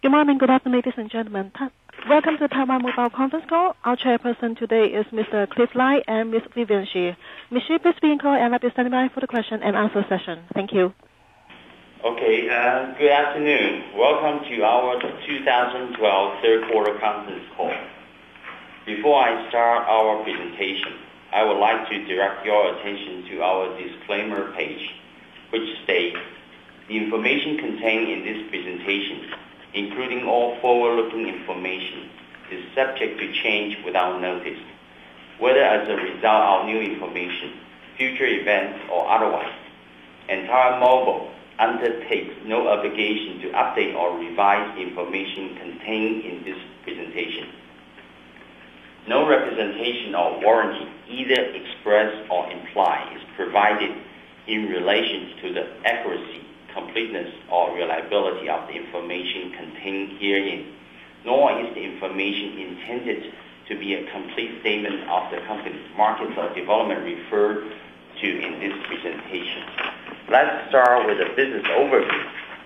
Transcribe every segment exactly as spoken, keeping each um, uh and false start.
Good morning, good afternoon, ladies and gentlemen. Welcome to Taiwan Mobile Conference Call. Our chairperson today is Mister Cliff Lai and Miss Vivian Xu. Miss Xu, please be in call and I'll be standing by for the question and answer session. Thank you. Okay, uh, good afternoon. Welcome to our two thousand twelve third quarter conference call. Before I start our presentation, I would like to direct your attention to our disclaimer page, which states the information contained in this presentation, including all forward-looking information, is subject to change without notice, whether as a result of new information, future events, or otherwise. And Taiwan Mobile undertakes no obligation to update or revise information contained in this presentation. No representation or warranty, either expressed or implied, is provided in relation to the accuracy, completeness, or reliability of the information contained herein, nor is the information intended to be a complete statement of the company's markets or development referred to in this presentation. Let's start with a business overview.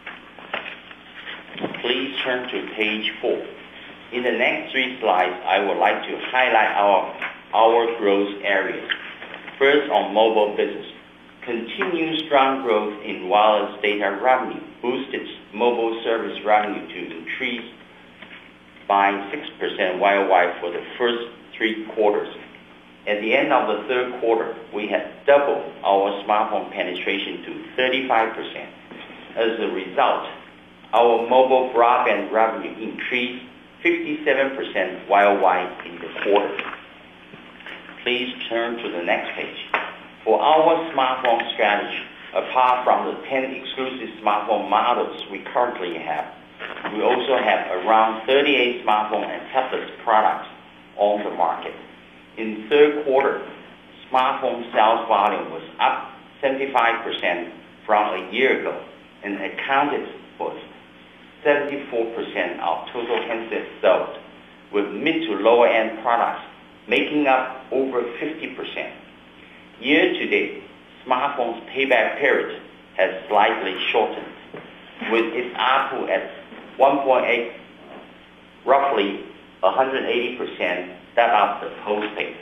Please turn to page four. In the next three slides, I would like to highlight our, our growth areas. First, on mobile business. Continued strong growth in wireless data revenue boosted mobile service revenue to increase by six percent Y O Y for the first three quarters. At the end of the third quarter, we had doubled our smartphone penetration to thirty-five percent. As a result, our mobile broadband revenue increased fifty-seven percent Y O Y in the quarter. Please turn to the next page. For our smartphone strategy, apart from the ten exclusive smartphone models we currently have, we also have around thirty-eight smartphone and tablet products on the market. In third quarter, smartphone sales volume was up seventy-five percent from a year ago and accounted for seventy-four percent of total handsets sold, with mid to lower end products making up over fifty percent. Year to date, smartphone's payback period has slightly shortened, with its A R P U at one point eight, roughly one hundred eighty percent that of the postpaid.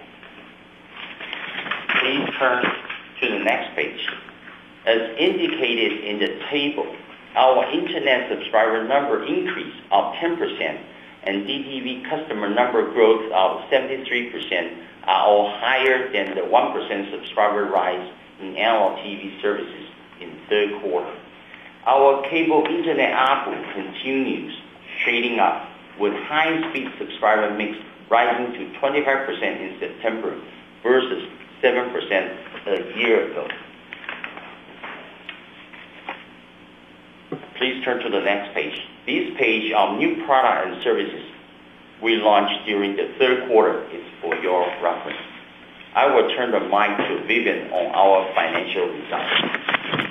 Please turn to the next page. As indicated in the table, our internet subscriber number increase of ten percent and D T V customer number growth of seventy-three percent are all higher than the one percent subscriber rise in analog T V services in third quarter. Our cable internet A R P U continues trading up, with high-speed subscriber mix rising to twenty-five percent in September versus seven percent a year ago. Please turn to the next page. This page of new product and services we launched during the third quarter is for your reference. I will turn the mic to Vivian on our financial results.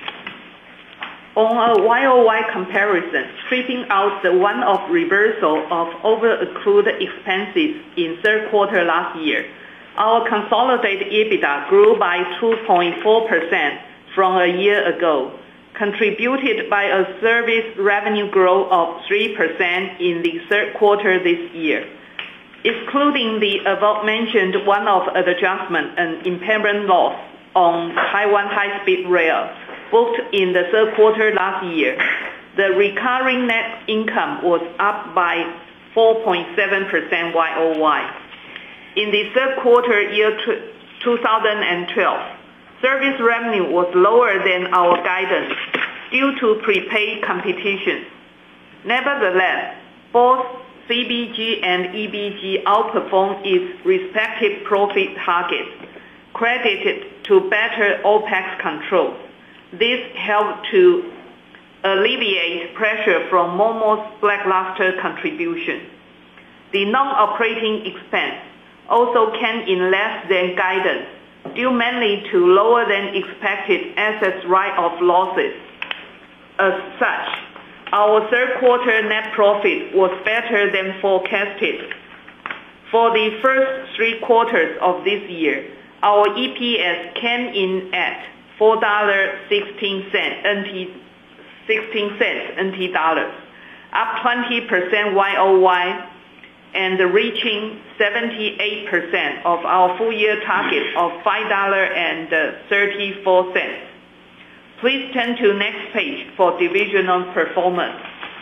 On a Y O Y comparison, stripping out the one-off reversal of over-accrued expenses in third quarter last year, our consolidated EBITDA grew by two point four percent from a year ago, contributed by a service revenue growth of three percent in the third quarter this year. Excluding the above-mentioned one-off adjustment and impairment loss on Taiwan High-Speed Rail booked in the third quarter last year, the recurring net income was up by four point seven percent Y O Y. In the third quarter year two thousand twelve, service revenue was lower than our guidance due to prepaid competition. Nevertheless, both C B G and E B G outperformed its respective profit targets, credited to better OPEX control. This helped to alleviate pressure from Momo's lackluster contribution. The non-operating expense also came in less than guidance, due mainly to lower than expected assets write-off losses. As such, our third quarter net profit was better than forecasted. For the first three quarters of this year, our E P S came in at four dollars and sixteen cents N T dollars, up twenty percent Y O Y, and reaching seventy-eight percent of our full-year target of five dollars and thirty-four cents. Please turn to next page for divisional performance.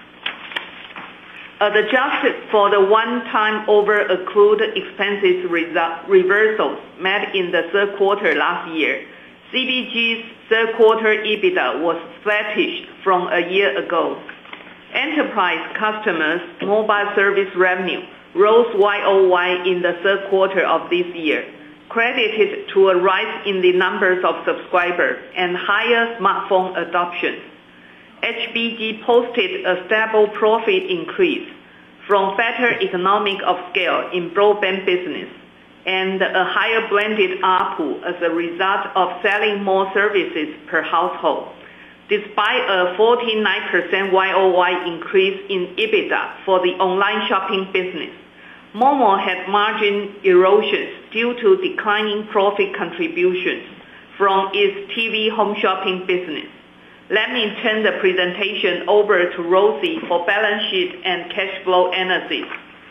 As adjusted for the one-time over-accrued expenses reversals made in the third quarter last year, C B G's third quarter EBITDA was flattish from a year ago. Enterprise customers' mobile service revenue rose Y O Y in the third quarter of this year, credited to a rise in the numbers of subscribers and higher smartphone adoption. H B G posted a stable profit increase from better economic of scale in broadband business and a higher blended A R P U as a result of selling more services per household. Despite a forty-nine percent Y O Y increase in EBITDA for the online shopping business, Momo had margin erosions due to declining profit contributions from its T V home shopping business. Let me turn the presentation over to Rosie for balance sheet and cash flow analysis.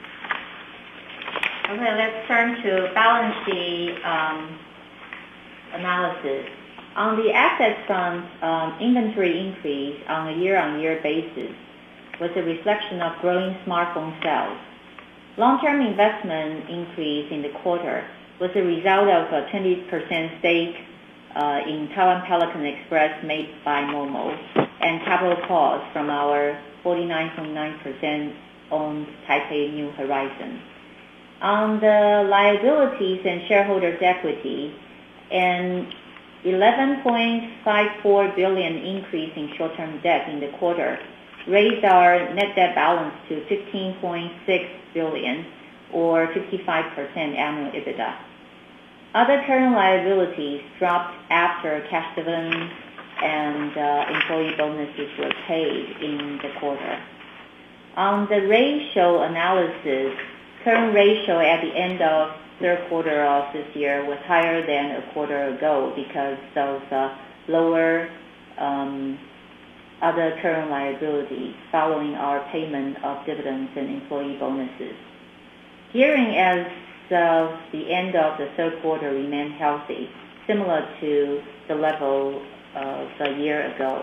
Okay, let's turn to balance sheet um, analysis. On the asset front, um, inventory increase on a year-on-year basis was a reflection of growing smartphone sales. Long-term investment increase in the quarter was a result of a twenty percent stake uh, in Taiwan Pelican Express made by Momo and capital calls from our forty-nine point nine percent owned Taipei New Horizon. On the liabilities and shareholders' equity, an eleven point five four billion increase in short-term debt in the quarter raised our net debt balance to fifteen point six billion or fifty-five percent annual EBITDA. Other current liabilities dropped after cash dividends and uh, employee bonuses were paid in the quarter. On the ratio analysis, current ratio at the end of third quarter of this year was higher than a quarter ago because of uh, lower um, other current liabilities following our payment of dividends and employee bonuses. Gearing as of the end of the third quarter remained healthy, similar to the level of a year ago.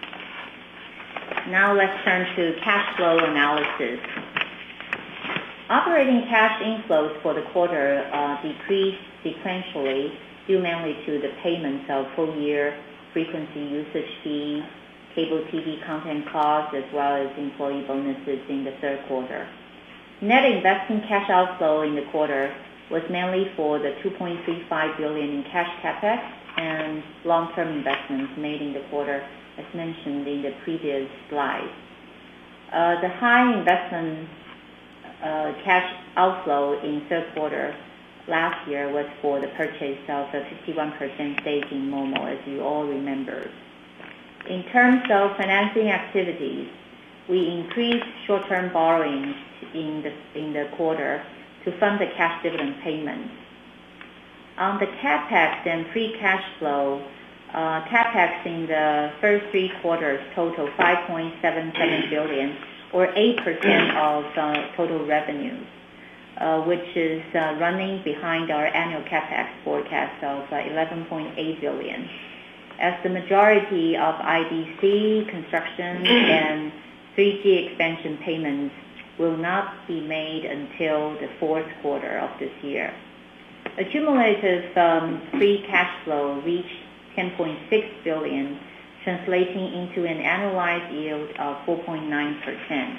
Now let's turn to cash flow analysis. Operating cash inflows for the quarter uh, decreased sequentially due mainly to the payments of full-year frequency usage fees, cable T V content costs, as well as employee bonuses in the third quarter. Net investment cash outflow in the quarter was mainly for the two point three five billion dollars in cash capex and long-term investments made in the quarter, as mentioned in the previous slide. Uh, the high investment uh, cash outflow in third quarter last year was for the purchase of a fifty-one percent stake in Momo, as you all remember. In terms of financing activities, we increased short-term borrowings in the, in the quarter to fund the cash dividend payments. On the capex and free cash flow, uh, capex in the first three quarters total five point seven seven billion dollars or eight percent of uh, total revenues, uh, which is uh, running behind our annual capex forecast of uh, eleven point eight billion dollars. As the majority of I D C, construction, and three G expansion payments will not be made until the fourth quarter of this year. Accumulative um, free cash flow reached ten point six billion dollars, translating into an annualized yield of four point nine percent.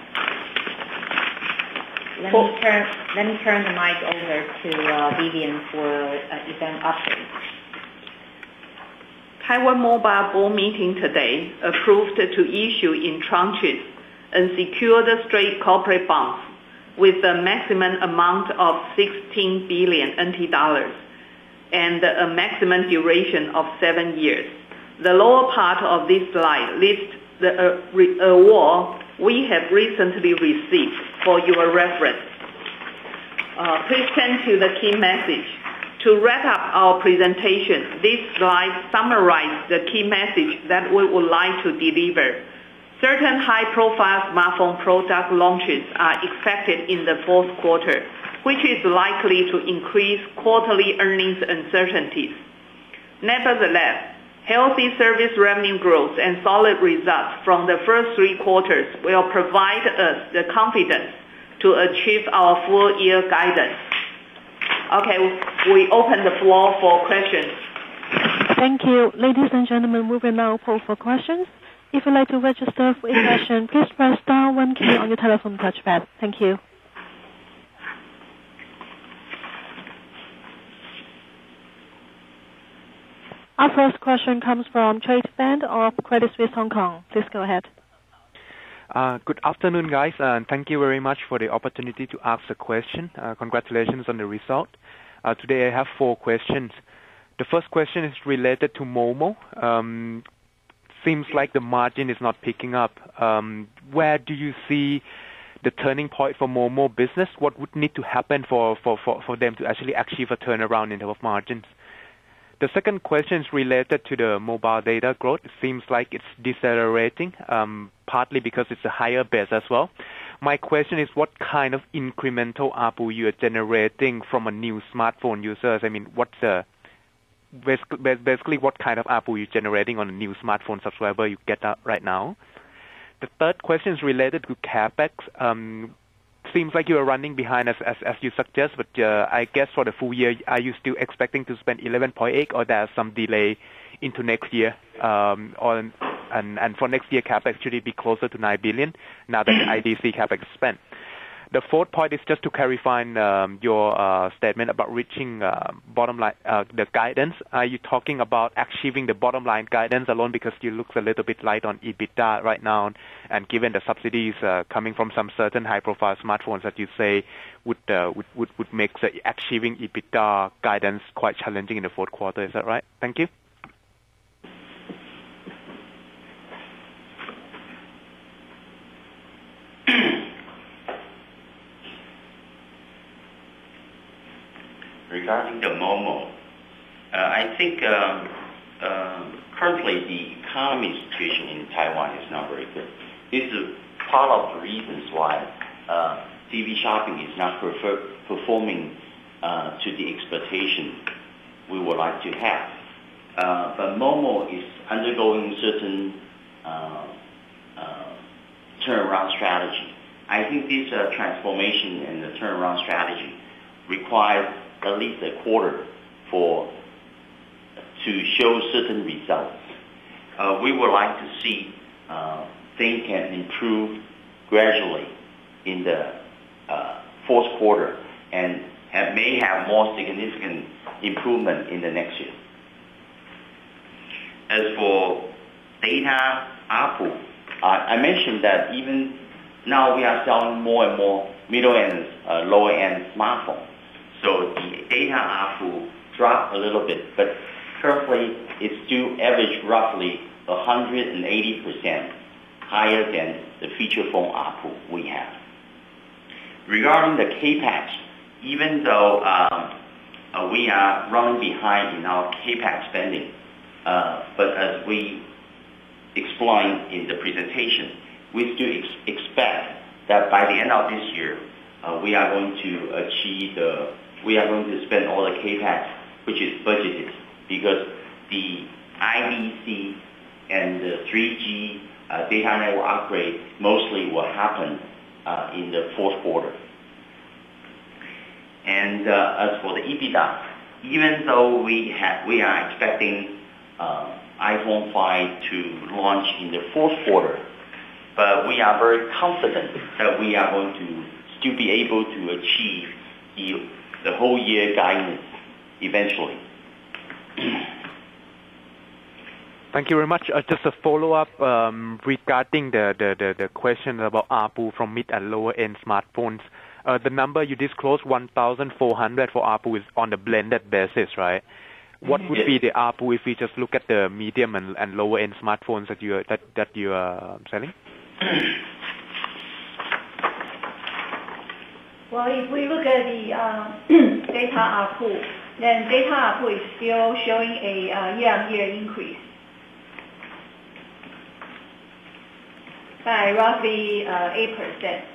Let me turn, let me turn the mic over to uh, Vivian for uh, event updates. Taiwan Mobile board meeting today approved to issue in tranches unsecured straight corporate bonds with a maximum amount of sixteen billion N T dollars and a maximum duration of seven years. The lower part of this slide lists the uh, re- award we have recently received for your reference. Uh, please turn to the key message. To wrap up our presentation, this slide summarizes the key message that we would like to deliver. certain high-profile smartphone product launches are expected in the fourth quarter, which is likely to increase quarterly earnings uncertainties. Nevertheless, healthy service revenue growth and solid results from the first three quarters will provide us the confidence to achieve our full-year guidance. Okay, we open the floor for questions. Thank you. Ladies and gentlemen, we will now poll for questions. If you'd like to register for a question, please press star one key on your telephone touchpad. Thank you. Our first question comes from Trade Fan of Credit Suisse Hong Kong. Please go ahead. Uh, good afternoon, guys, and thank you very much for the opportunity to ask a question. Uh, congratulations on the result. Uh, today I have four questions. The first question is related to Momo. Um, seems like the margin is not picking up. Um, where do you see the turning point for Momo business? What would need to happen for, for, for, for them to actually achieve a turnaround in terms of margins? The second question is related to the mobile data growth. It seems like it's decelerating, um, partly because it's a higher base as well. My question is, what kind of incremental A R P U you are generating from a new smartphone users? I mean, what's the basically, basically what kind of A R P U you're generating on a new smartphone subscriber you get right now? The third question is related to CapEx. Um, seems like you are running behind as, as, as you suggest, but uh, I guess for the full year, are you still expecting to spend eleven point eight, or there's some delay into next year? Um, or, and, and for next year, CapEx should it be closer to nine billion now that the I D C CapEx is spent? The fourth point is just to clarify um, your uh, statement about reaching uh, bottom line, uh, the guidance. Are you talking about achieving the bottom line guidance alone because you look a little bit light on EBITDA right now, and given the subsidies uh, coming from some certain high-profile smartphones that you say would, uh, would, would, would make the achieving EBITDA guidance quite challenging in the fourth quarter? Is that right? Thank you. Regarding the Momo, uh, I think um, uh, currently the economy situation in Taiwan is not very good. This is part of the reasons why uh, T V shopping is not prefer performing uh, to the expectation we would like to have. Uh, but Momo is undergoing certain uh, uh, turnaround strategy. I think this uh, transformation and the turnaround strategy requires at least a quarter for to show certain results. Uh, we would like to see uh, things can improve gradually in the uh, fourth quarter and have, may have more significant improvement in the next year. As for data A R P U, uh, I mentioned that even now we are selling more and more middle and uh, lower end smartphones. So the data A R P U dropped a little bit, but currently it's still average roughly one hundred eighty percent higher than the feature phone A R P U we have. Regarding the CapEx, even though um, uh, we are running behind in our CapEx spending, uh, but as we explained in the presentation, we still ex expect that by the end of this year, uh, we are going to achieve the we are going to spend all the CapEx which is budgeted, because the I D C and the three G uh, data network upgrade mostly will happen uh, in the fourth quarter. And uh, as for the EBITDA, even though we have we are expecting uh, iPhone five to launch in the fourth quarter, but we are very confident that we are going to still be able to achieve the the whole year guidance eventually. Thank you very much. Uh, just a follow-up um, regarding the, the, the, the question about A R P U from mid and lower end smartphones. Uh, the number you disclosed, one thousand four hundred for A R P U, is on the blended basis, right? What would yes. be the A R P U if we just look at the medium and, and lower end smartphones that you are, that, that you are selling? Well, if we look at the uh, data A R P U, then data A R P U is still showing a uh, year-on-year increase. by roughly uh, eight percent.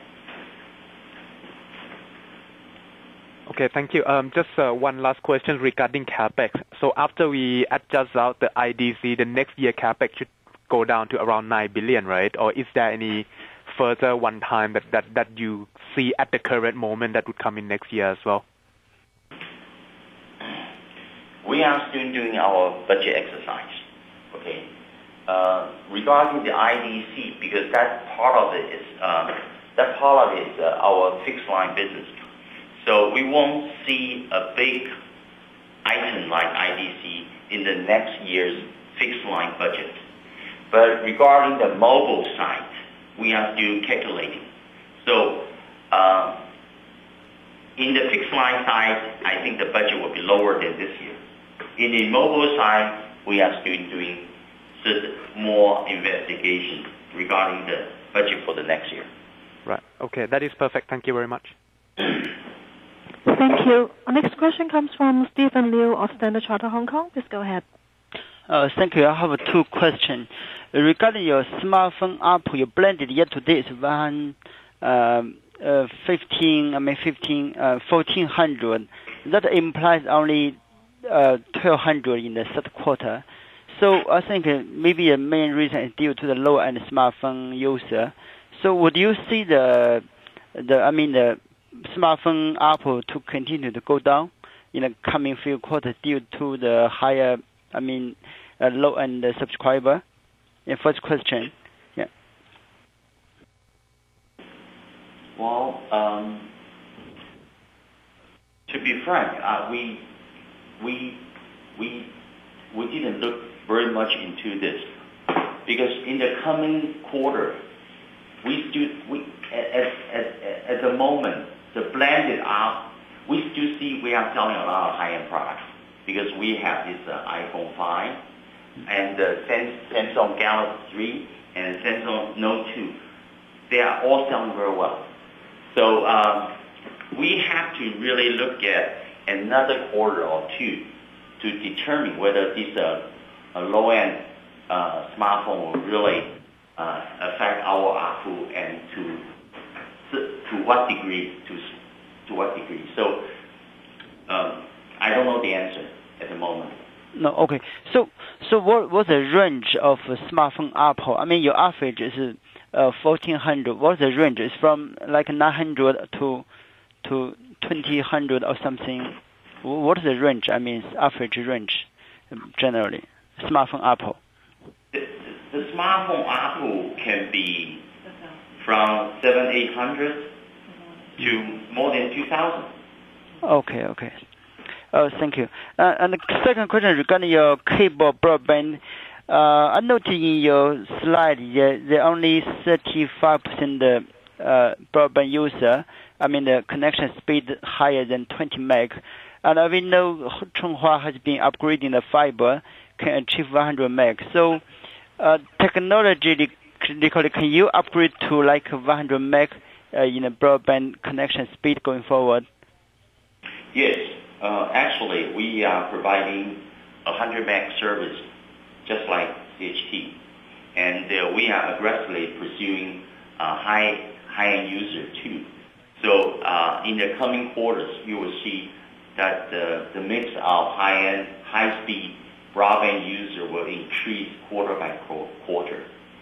Okay, thank you. Um, just uh, one last question regarding CapEx. So after we adjust out the I D C, the next year CapEx should go down to around nine billion, right? Or is there any further one time that, that, that you see at the current moment that would come in next year as well? We are still doing our budget exercise, okay? Uh, regarding the I D C, because that part of it is, uh, that part of it is uh, our fixed line business. So we won't see a big item like I D C in the next year's fixed line budget. But regarding the mobile side, we are still calculating. So uh, in the fixed line side, I think the budget will be lower than this year. In the mobile side, we are still doing more investigation regarding the budget for the next year. Right. Okay, that is perfect. Thank you very much. Thank you. Our next question comes from Stephen Liu of Standard Chartered Hong Kong. Please go ahead. Uh, thank you. I have two questions. Regarding your smartphone ARPU, your blended year to date is one um, uh, fifteen. I mean fifteen, uh, fourteen hundred. That implies only uh, twelve hundred in the third quarter. So I think uh, maybe the main reason is due to the low end smartphone user. So would you see the the I mean the smartphone ARPU to continue to go down in the coming few quarters due to the higher, I mean, uh, low-end subscriber? Yeah, first question. Yeah. Well, um, to be frank, uh, we we we we didn't look very much into this because in the coming quarter, we still we at at at the moment. The blended up, we still see we are selling a lot of high-end products because we have this uh, iPhone five and the Samsung Galaxy three and Samsung Note two. They are all selling very well. So um, we have to really look at another quarter or two to determine whether this uh, a low-end uh, smartphone will really uh, affect our ARPU and to to what degree, to to what degree. So um, I don't know the answer at the moment. No, okay. So so what what's the range of uh, smartphone ARPU? I mean, your average is uh, fourteen hundred. What's the range? It's from like nine hundred to to twenty hundred or something. What is the range? I mean, average range generally. Smartphone ARPU. The, the smartphone ARPU can be from seven, eight hundred to more than two thousand. Okay, okay. Oh, thank you. Uh, and the second question regarding your cable broadband. Uh, I noticed in your slide that there are only thirty-five percent uh, broadband user. I mean, the connection speed higher than twenty meg. And uh, we know Chunghwa has been upgrading the fiber, can achieve one hundred meg. So, uh, technology. Can you upgrade to like one hundred meg uh, in a broadband connection speed going forward? Yes, uh, actually we are providing a one hundred meg service just like C H T, and uh, we are aggressively pursuing uh, high high-end user too. So uh, in the coming quarters, you will see that the, the mix of high-end, high-speed broadband user will increase quarter by quarter.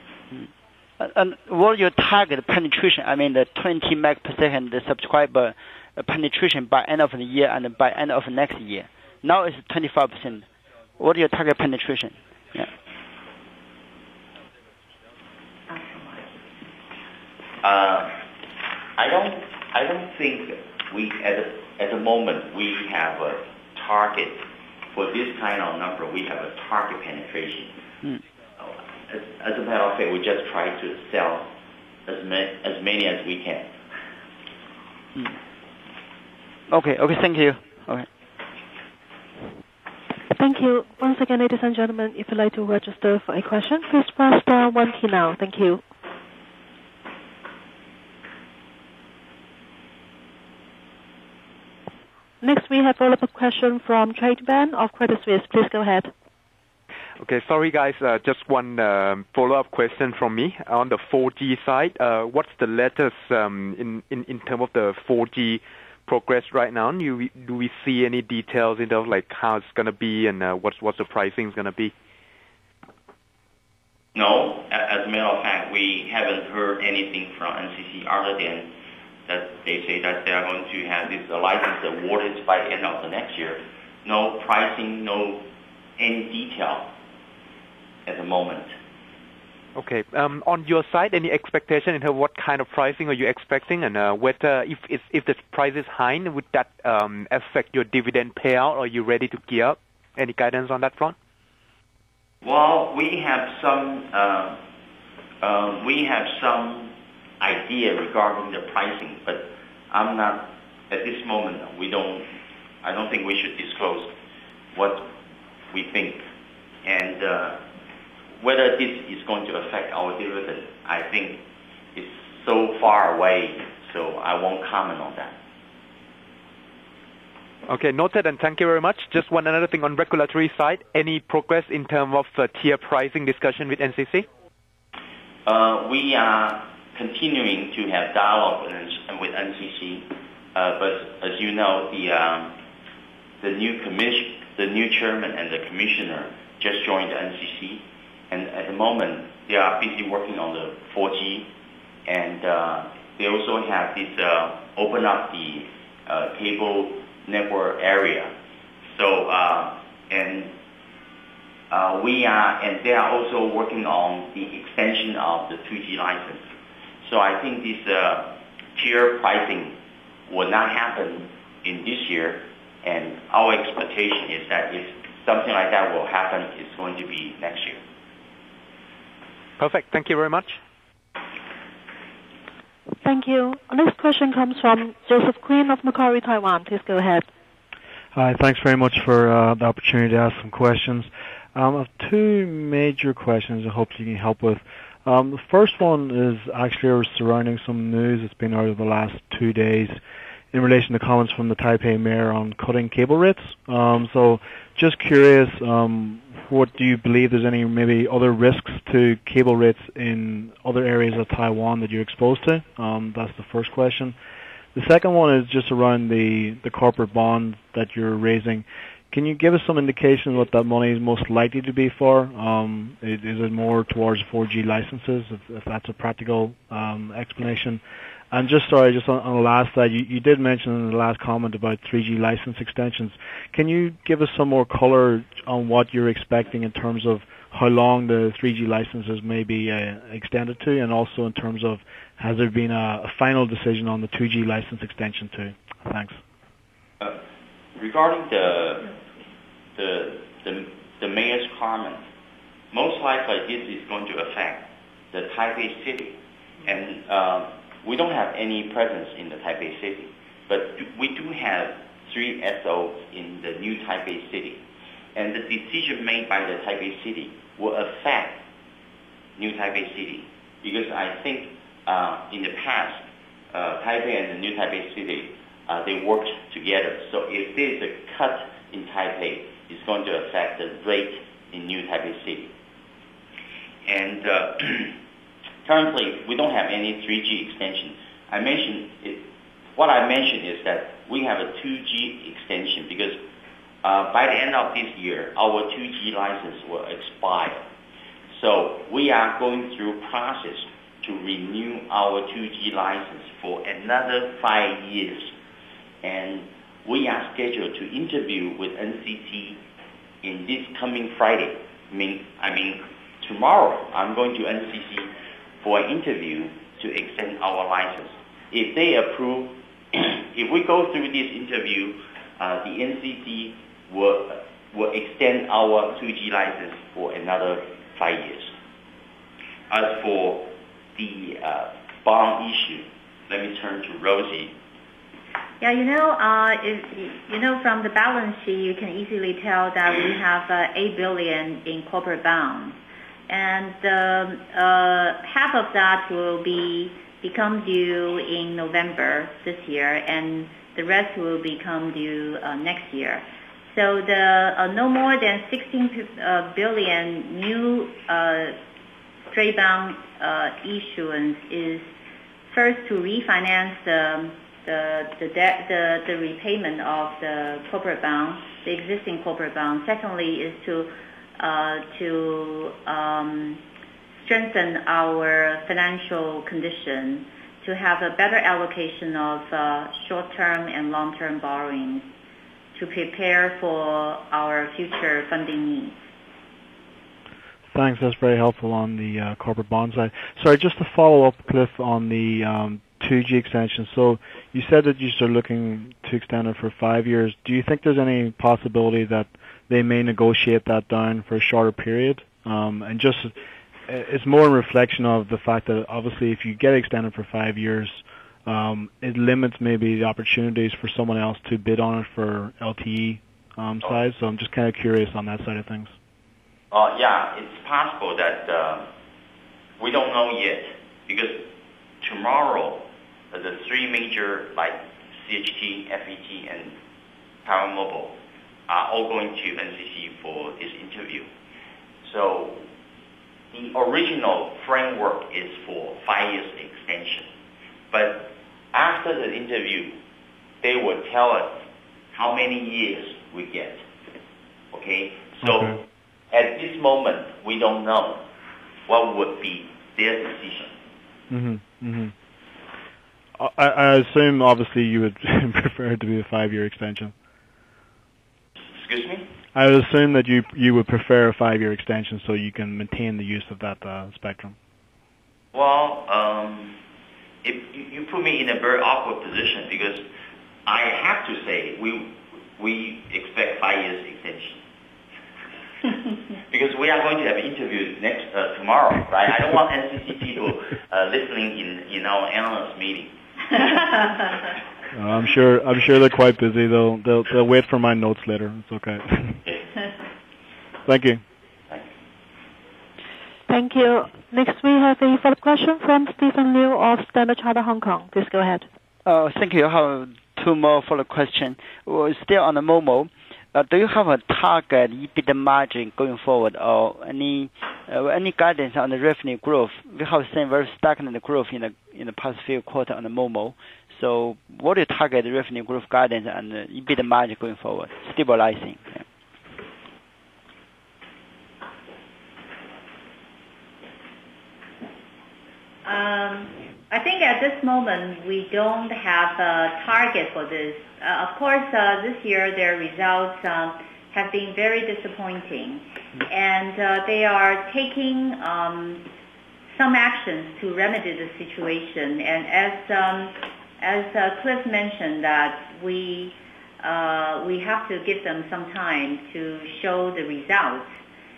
And what is your target penetration? I mean, the twenty meg per second the subscriber penetration by end of the year and by end of next year. Now it's twenty-five percent. What is your target penetration? Yeah. Uh, I don't. I don't think we at the, at the moment we have a target for this kind of number. We have a target penetration. Hmm. As, as a matter of fact, we just try to sell as many as many as we can. Mm. Okay. Okay. Thank you. Okay. Thank you. Once again, ladies and gentlemen, if you'd like to register for a question, please press star one key now. Thank you. Next, we have a follow-up question from Trade Ban of Credit Suisse. Please go ahead. Okay, sorry guys, uh, just one um, follow-up question from me. On the four G side, uh, what's the latest um, in, in, in terms of the four G progress right now? Do we, do we see any details in terms of like how it's going to be and uh, what's, what's the pricing is going to be? No, as a matter of fact, we haven't heard anything from N C C other than that they say that they are going to have this uh, license awarded by the end of the next year. No pricing, no any detail at the moment. Okay. Um, on your side, any expectation in terms of what kind of pricing are you expecting, and uh, whether if, if if the price is high, would that um, affect your dividend payout? Or are you ready to gear up? Any guidance on that front? Well, we have some uh, uh, we have some idea regarding the pricing, but I'm not at this moment. We don't. I don't think we should disclose what we think, and uh, whether this is going to affect our dividend. I think it's so far away, so I won't comment on that. Okay, noted, and thank you very much. Just one another thing on regulatory side. Any progress in terms of uh, tier pricing discussion with N C C? Uh, we are continuing to have dialogue with N C C, uh, but as you know, the um, the new commission, the new chairman and the commissioner just joined the N C C, and at the moment they are busy working on the four G, and uh, they also have this uh, open up the uh, cable network area. So uh, and uh, we are, and they are also working on the extension of the two G license. So I think this uh, tier pricing will not happen in this year, and our expectation is that if something like that will happen, it's going to be next year. Perfect. Thank you very much. Thank you. Our next question comes from Joseph Quinn of Macquarie, Taiwan. Please go ahead. Hi, thanks very much for uh, the opportunity to ask some questions. Um, I have two major questions I hope you can help with. Um, the first one is actually surrounding some news that's been out over the last two days in relation to comments from the Taipei mayor on cutting cable rates. Um, so just curious, um, what do you believe there's any maybe other risks to cable rates in other areas of Taiwan that you're exposed to? Um, that's the first question. The second one is just around the, the corporate bond that you're raising. Can you give us some indication what that money is most likely to be for? Um, is, is it more towards four G licenses, if, if that's a practical um, explanation? And just sorry, just on, on the last side, you, you did mention in the last comment about three G license extensions. Can you give us some more color on what you're expecting in terms of how long the three G licenses may be uh, extended to, and also in terms of has there been a, a final decision on the two G license extension too? Thanks. Uh, regarding the the the, the mayor's comment, most likely this is going to affect the Taipei city, and uh, we don't have any presence in the Taipei city, but we do have three S Os in the new Taipei city, and the decision made by the Taipei city will affect new Taipei city, because I think uh, in the past, uh, Taipei and the new Taipei city, uh, they worked together. So if there is a cut in Taipei, it's going to affect the rate in new Taipei city. And uh, currently, we don't have any three G extension. I mentioned it, what I mentioned is that we have a two G extension because uh, by the end of this year, our two G license will expire. So we are going through process to renew our two G license for another five years. And we are scheduled to interview with N C C in this coming Friday. I mean, I mean tomorrow, I'm going to N C C for an interview to extend our license. If they approve, if we go through this interview, uh, the N C C will, will extend our two G license for another five years. As for the uh, bond issue, let me turn to Rosie. Yeah, you know, uh, if, you know, from the balance sheet, you can easily tell that we have uh, eight billion in corporate bonds, and um, uh, half of that will be become due in November this year, and the rest will become due uh, next year. So the uh, no more than sixteen uh, billion new uh, straight bond uh, issuance is first to refinance the the the debt the, the repayment of the corporate bond, the existing corporate bond. Secondly is to uh, to um, strengthen our financial condition, to have a better allocation of uh, short-term and long-term borrowings, to prepare for our future funding needs. Thanks. That's very helpful on the uh, corporate bond side. Sorry, just to follow up, Cliff, on the um, two G extension. So you said that you're looking to extend it for five years. Do you think there's any possibility that they may negotiate that down for a shorter period? Um, and just it's more a reflection of the fact that obviously if you get extended for five years, um, it limits maybe the opportunities for someone else to bid on it for L T E um, size. So I'm just kind of curious on that side of things. Uh, yeah, it's possible that uh, we don't know yet, because tomorrow uh, the three major like C H T, F E T, and Taiwan Mobile are all going to N C C for this interview. So the original framework is for five years extension, but after the interview, they will tell us how many years we get. Okay, so. Okay. At this moment, we don't know what would be their decision. Mm-hmm. Mm-hmm. I, I assume, obviously, you would prefer it to be a five-year extension. Excuse me? I would assume that you you would prefer a five-year extension so you can maintain the use of that uh, spectrum. Well, um, if you, you put me in a very awkward position, because I have to say we we expect five years extension. Because we are going to have interviews next uh, tomorrow, right? I don't want N C C people uh, listening in, in our analyst meeting. uh, I'm sure I'm sure they're quite busy. They'll they'll they'll wait for my notes later. It's okay. Okay. Thank you. Thank you. Next, we have a follow-up question from Stephen Liu of Standard Chartered Hong Kong. Please go ahead. Uh, thank you. I have two more follow-up questions. We're still on the Momo. Uh, do you have a target EBITDA margin going forward, or any uh, any guidance on the revenue growth? We have seen very stagnant growth in the in the past few quarters on the Momo. So, what do you target the revenue growth guidance and the EBITDA margin going forward, stabilizing? Yeah. Um, I think at this moment we don't have a target for this. Uh, of course, uh, this year their results um, have been very disappointing, and uh, they are taking um, some actions to remedy the situation. And as um, as uh, Cliff mentioned, that we uh, we have to give them some time to show the results.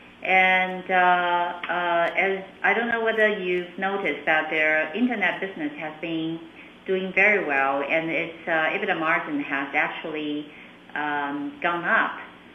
And uh, uh, as I don't know whether you've noticed that their internet business has been doing very well, and its uh, EBITDA margin has actually um, gone up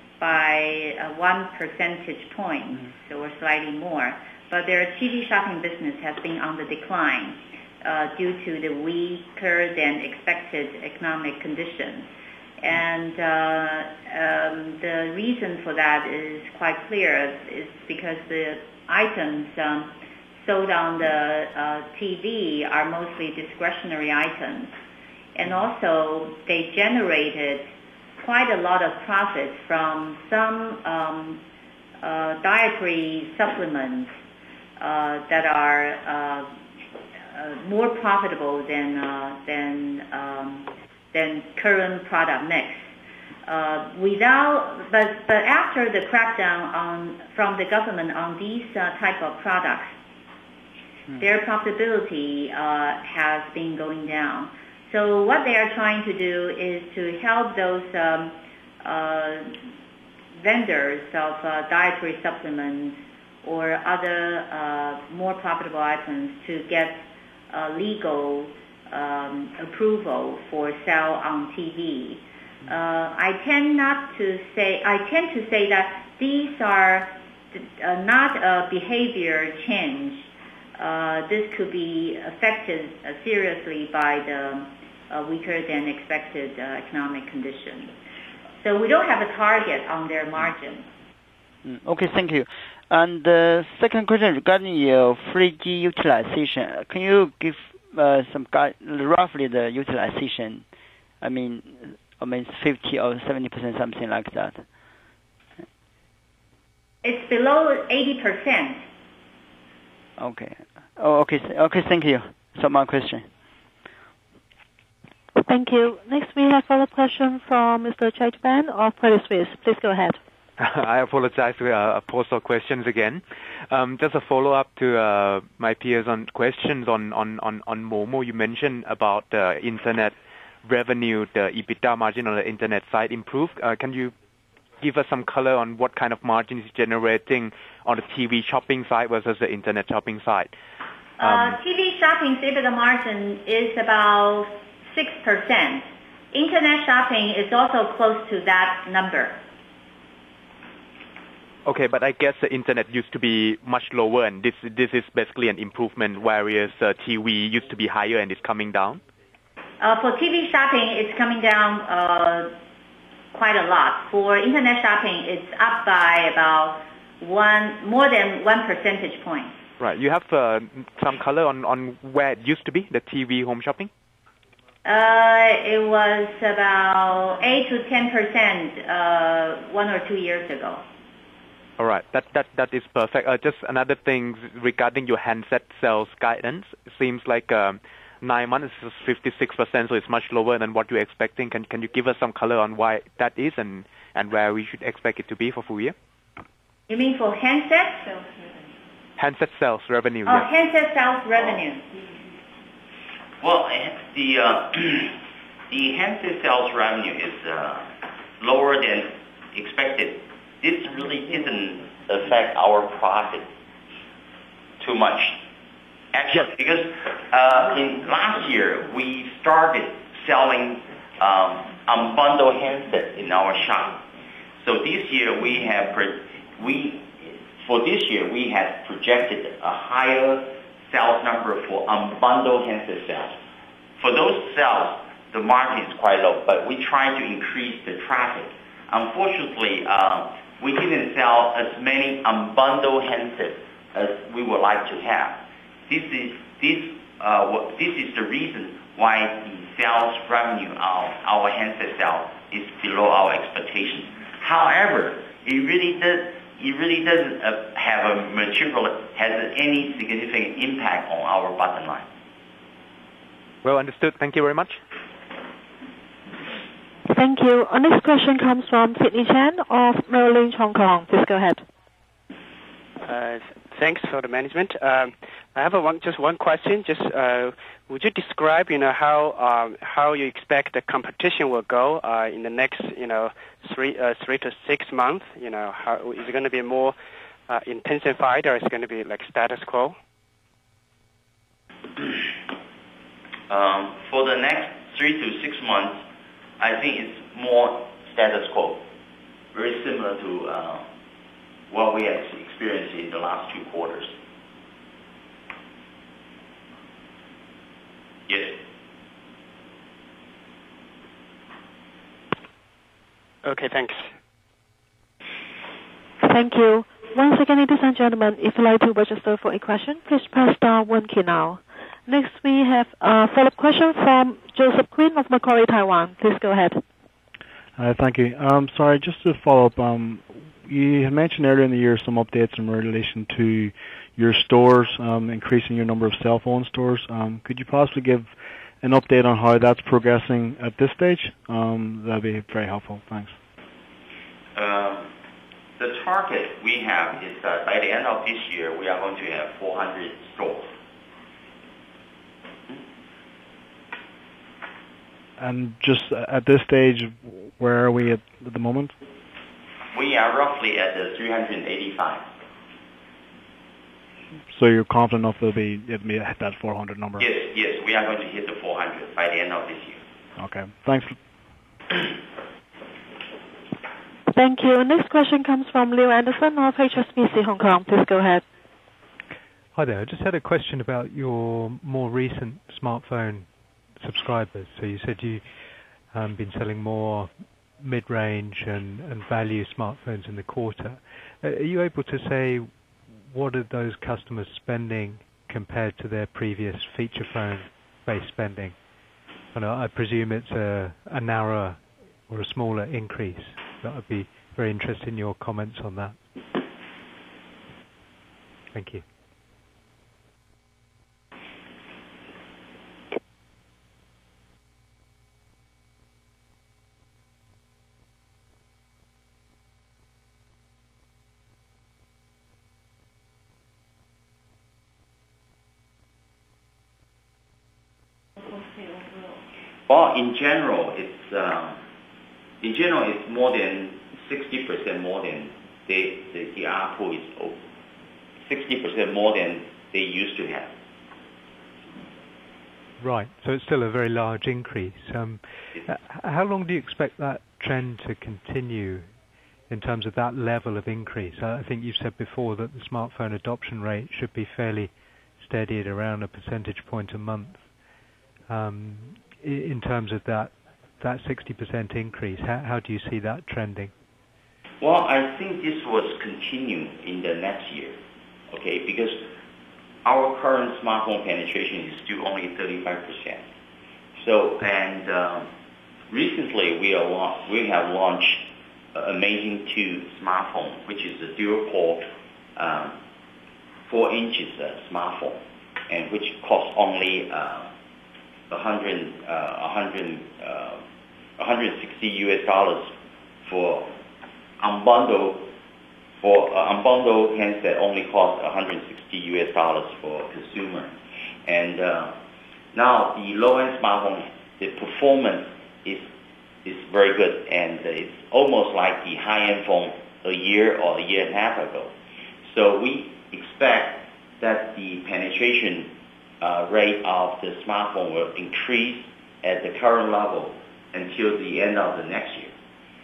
by uh, one percentage point, mm-hmm. or slightly more. But their T V shopping business has been on the decline uh, due to the weaker than expected economic conditions. And uh, um, the reason for that is quite clear. It's because the items um, sold on the uh, T V are mostly discretionary items. And also, they generated quite a lot of profits from some um, uh, dietary supplements uh, that are uh, uh, more profitable than, uh, than um, than current product mix. Uh, without, but, but after the crackdown on, from the government on these uh, type of products, hmm. their profitability uh, has been going down. So what they are trying to do is to help those um, uh, vendors of uh, dietary supplements or other uh, more profitable items to get uh, legal Um, approval for sale on T V. Uh, I tend not to say. I tend to say that these are uh, not a behavior change. Uh, this could be affected uh, seriously by the uh, weaker than expected uh, economic condition. So we don't have a target on their margin. Mm, okay, thank you. And the second question regarding your three G utilization. Can you give uh, some guide, roughly the utilization? I mean, I mean fifty or seventy percent, something like that. It's below eighty percent. Okay. Oh, okay. Okay, thank you. So my question. Thank you. Next, we have a follow-up question from Mister Chait Ban of Credit Suisse. Please go ahead. I apologize for uh, postal questions again. Um, just a follow-up to uh, my peers on questions on, on, on, on Momo. You mentioned about the internet revenue, the EBITDA margin on the internet side improved. Uh, can you give us some color on what kind of margin is generating on the T V shopping side versus the internet shopping side? Um, uh, T V shopping's EBITDA margin is about six percent. Internet shopping is also close to that number. Okay, but I guess the internet used to be much lower, and this this is basically an improvement, whereas uh, T V used to be higher and it's coming down? Uh, for T V shopping, it's coming down uh, quite a lot. For internet shopping, it's up by about one more than one percentage point. Right. You have uh, some color on, on where it used to be, the T V home shopping? Uh, it was about eight to ten percent uh, one or two years ago. All right. That that that is perfect. Uh, just another thing regarding your handset sales guidance. It seems like um, nine months is fifty-six percent, so it's much lower than what you're expecting. Can can you give us some color on why that is and, and where we should expect it to be for full year? You mean for handset sales? Handset sales revenue. Oh, yeah. handset sales revenue. Well, the uh, the handset sales revenue is uh, lower than expected. This really didn't affect our profit too much. Actually, because uh, in last year we started selling um, unbundled handsets in our shop. So this year we have pro- we for this year we had projected a higher sales number for unbundled handset sales. For those sales, the margin is quite low, but we try to increase the traffic. Unfortunately, uh, we didn't sell as many unbundled handsets as we would like to have. This is this uh, what, this is the reason why the sales revenue of our handset sales is below our expectations. However, it really does it really doesn't uh, have a material has any significant impact on our bottom line. Well understood. Thank you very much. Thank you. Our next question comes from Sidney Chan of Merrill Lynch, Hong Kong. Please go ahead. Uh, thanks for the management. Um, I have a one, just one question. Just uh, would you describe, you know, how um, how you expect the competition will go uh, in the next, you know, three uh, three to six months? You know, how is it going to be more uh, intensified, or is it going to be like status quo? Um, for the next three to six months, I think it's more status quo, very similar to uh, what we have experienced in the last two quarters. Yes. Okay, thanks. Thank you. Once again, ladies and gentlemen, if you'd like to register for a question, please press star one key now. Next, we have a follow-up question from Joseph Quinn of Macquarie, Taiwan. Please go ahead. Uh, thank you. Um, sorry, just to follow up, um, you had mentioned earlier in the year some updates in relation to your stores, um, increasing your number of cell phone stores. Um, could you possibly give an update on how that's progressing at this stage? Um, that'd be very helpful. Thanks. Uh, the target we have is that by the end of this year, we are going to have four hundred stores. And just at this stage, where are we at, at the moment? We are roughly at the three hundred eighty-five. So you're confident enough it'll be, it'll be at that four hundred number? Yes, yes, we are going to hit the four hundred by the end of this year. Okay, thanks. Thank you. Next question comes from Leo Anderson of H S B C Hong Kong. Please go ahead. Hi there. I just had a question about your more recent smartphone subscribers. So you said you've um, been selling more mid-range and, and value smartphones in the quarter. Uh, are you able to say what are those customers spending compared to their previous feature phone-based spending? And I presume it's a, a narrower or a smaller increase. That would be very interested in your comments on that. Thank you. Well, in general, it's um, in general it's more than sixty percent more than they, the the A R P U is sixty percent more than they used to have. Right. So it's still a very large increase. Um, how long do you expect that trend to continue in terms of that level of increase? I think you've said before that the smartphone adoption rate should be fairly steady at around a percentage point a month. Um, in terms of that that sixty percent increase, how, how do you see that trending? Well, I think this will continue in the next year, okay, because our current smartphone penetration is still only thirty-five percent. So, and um, recently we, are, we have launched uh, Amazing two smartphone, which is a dual-core um, four inches uh, smartphone, and which costs only uh, one hundred, uh, one hundred, uh, one hundred sixty U S dollars for unbundled for uh, unbundled handset only costs one hundred sixty U S dollars for consumer, and uh, now the low-end smartphone, the performance is is very good, and it's almost like the high-end phone a year or a year and a half ago. So we expect that the penetration Uh, rate of the smartphone will increase at the current level until the end of the next year.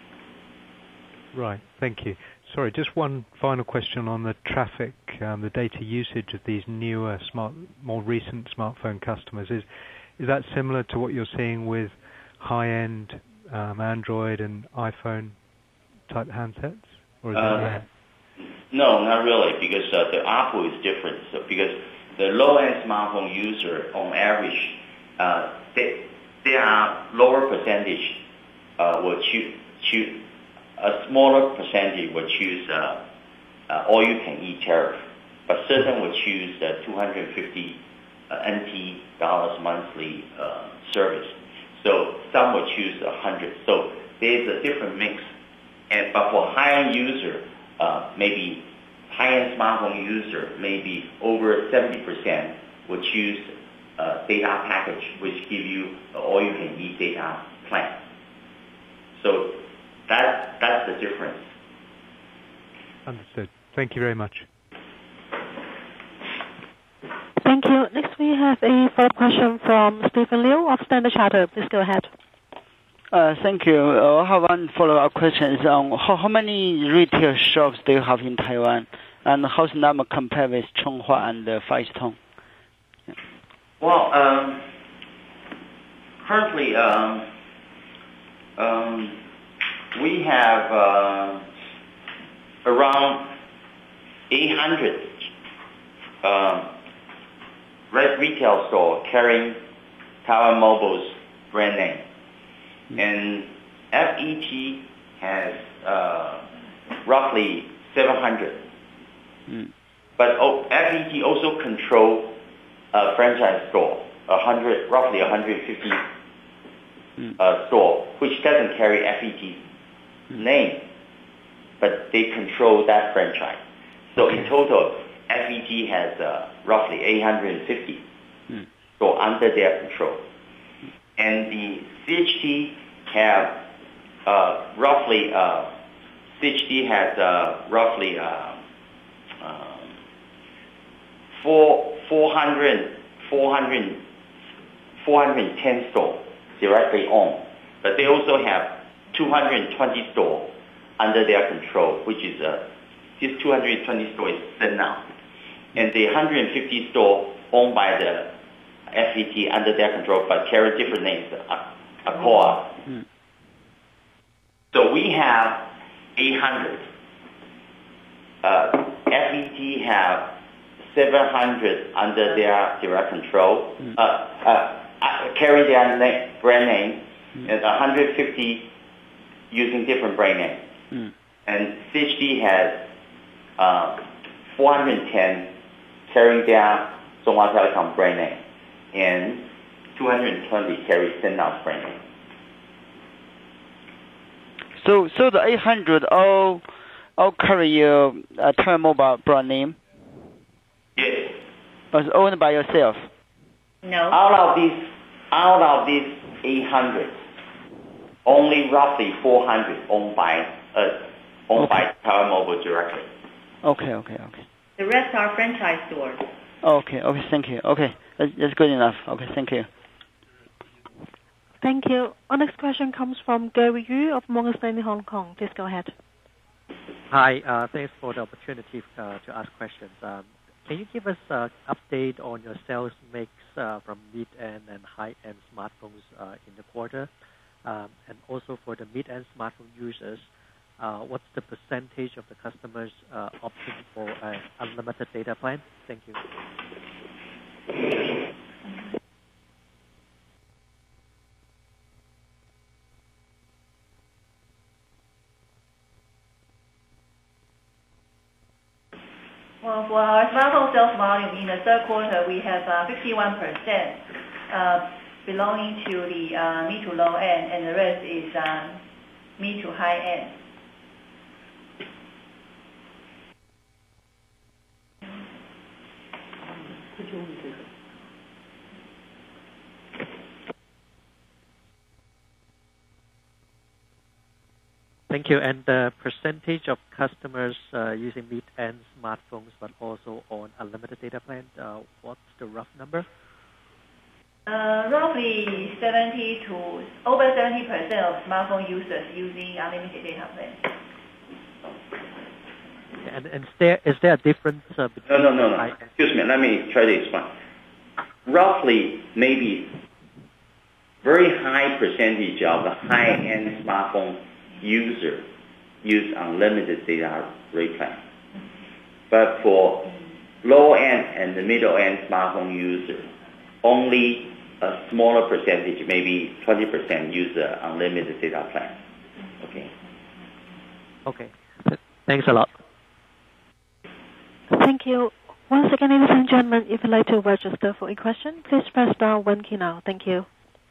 Right, thank you. Sorry, just one final question on the traffic, um, the data usage of these newer, smart, more recent smartphone customers. Is is that similar to what you're seeing with high-end um, Android and iPhone type handsets? Or is uh, that no, not really, because uh, the A R P U is different. So because the low-end smartphone user, on average, uh, they, they are lower percentage uh, will choose, choose a smaller percentage will choose uh, uh, all-you-can-eat tariff, but certain will choose uh, two hundred fifty uh, N T dollars monthly uh, service. So some will choose one hundred. So there's a different mix. And but for high-end user, uh, maybe high-end smartphone user, maybe over seventy percent will choose a data package, which give you all-you-can-eat data plan. So that that's the difference. Understood. Thank you very much. Thank you. Next, we have a follow-up question from Stephen Liu of Standard Chartered. Please go ahead. Uh, thank you. Uh, I have one follow-up question. Is on how, how many retail shops do you have in Taiwan, and how's the number compare with Chunghwa and uh, Far EasTone? Yeah. Well, um, currently, um, um, we have uh, around eight hundred um, retail stores carrying Taiwan Mobile's brand name. And F E T has uh, roughly seven hundred. Mm. But oh, F E T also control a franchise store, one hundred, roughly one hundred fifty mm. uh, store, which doesn't carry F E T's mm. name, but they control that franchise. So okay. In total, F E T has uh, roughly eight hundred fifty mm. stores under their control. And the C H T have uh, roughly, uh, C H T has uh, roughly uh, um, four, four hundred, four hundred, four hundred ten stores directly owned. But they also have two hundred twenty stores under their control, which is, uh, this two hundred twenty stores is Senao. And the one hundred fifty stores owned by the F E T under their control, but carry different names, uh, Akoa. Mm. So we have eight hundred. Uh, F E T have seven hundred under their direct control, mm. uh, uh, uh, carry their name, brand name, mm. and one hundred fifty using different brand name. Mm. And C H D has uh, four hundred ten carrying their Chunghwa Telecom brand name, and two hundred twenty carry Sennou's brand name. So, so the eight hundred all, all carry your uh, Taiwan Mobile brand name? Yes. Was owned by yourself? No. Out of these, out of these eight hundred, only roughly four hundred owned by us, owned okay. by Taiwan Mobile directly. Okay, okay, okay. The rest are franchise stores. Okay, okay, thank you. Okay, that's, that's good enough. Okay, thank you. Thank you. Our next question comes from Gary Yu of Morgan Stanley Hong Kong. Please go ahead. Hi, uh, thanks for the opportunity uh, to ask questions. Um, can you give us an update on your sales mix uh, from mid-end and high-end smartphones uh, in the quarter? Um, and also for the mid-end smartphone users, uh, what's the percentage of the customers uh, opting for an unlimited data plan? Thank you. Well, for our smartphone sales volume in the third quarter, we have uh, fifty-one percent uh, belonging to the uh, mid to low end, and the rest is uh, mid to high end. Thank you. And the percentage of customers uh, using mid-end smartphones but also on unlimited data plan, uh, what's the rough number? Uh, roughly seventy to over seventy percent of smartphone users using unlimited data plan. And, and is, there, is there a difference uh, between... No, no, no, no. Excuse me. Let me try to explain. Roughly, maybe very high percentage of the high-end smartphone user use unlimited data rate plan. But for low-end and the middle-end smartphone user, only a smaller percentage, maybe twenty percent, use the unlimited data plan. Okay. Okay. Thanks a lot. Thank you. Once again, ladies and gentlemen, if you'd like to register for a question, please press star one key now. Thank you.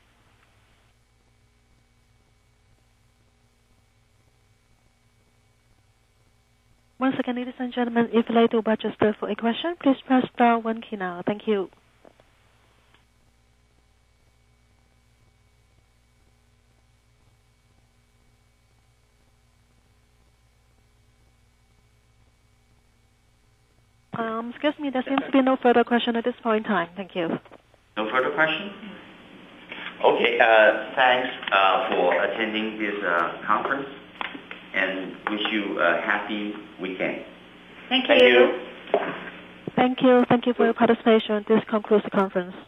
Once again, ladies and gentlemen, if you'd like to register for a question, please press star one key now. Thank you. Um, excuse me, there seems to be no further question at this point in time. Thank you. No further question? Okay, uh, thanks uh, for attending this uh, conference, and wish you a happy weekend. Thank you. Thank you. Thank you. Thank you for your participation. This concludes the conference.